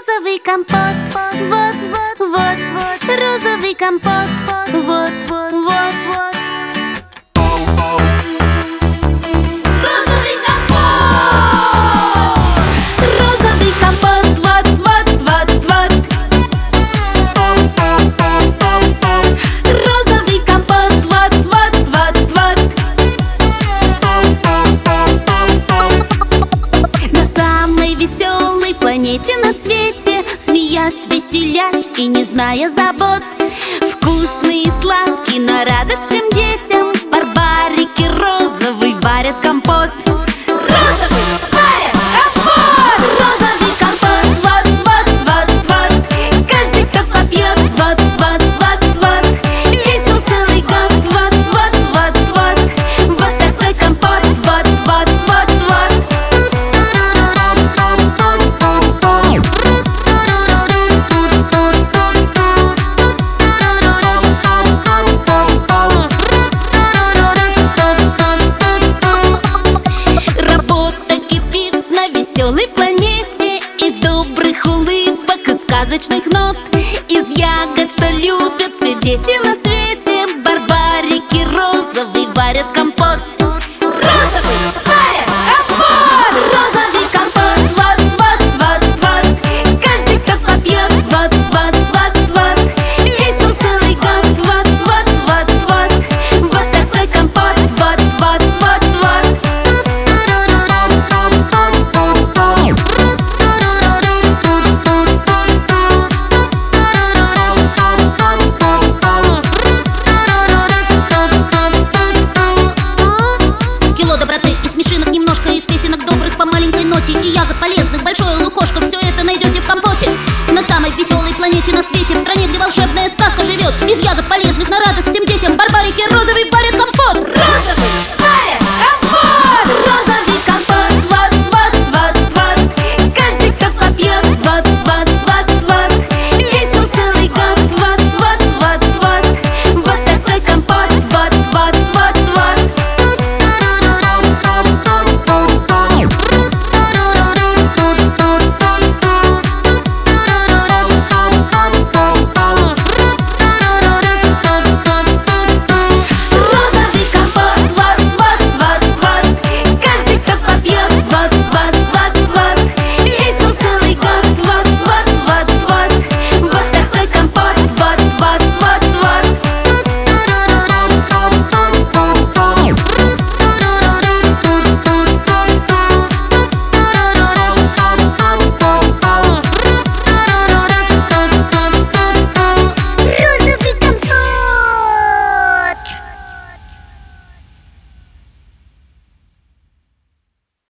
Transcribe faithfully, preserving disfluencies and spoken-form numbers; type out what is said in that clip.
Розовый компот, вот, вот, вот, вот. Розовый компот, вот, вот, вот, вот. Розовый компот! Розовый компот, вот, вот, вот, вот. Розовый компот, вот, вот, вот, вот. На самой веселой планете на свете, смеясь, веселясь и не зная забот, вкусный и сладкий на радость всем детям, барбарики розовый варят компот. Розовый варят компот! Розовый компот, вот, вот, вот, вот. Каждый, кто попьет, вот, вот, вот, вот. Весел целый год, вот, вот, вот, вот. Вот такой компот, вот, вот, вот, вот. Работа кипит на веселой планете, из добрых улыбок и сказочных нот, из ягод, что любят все дети на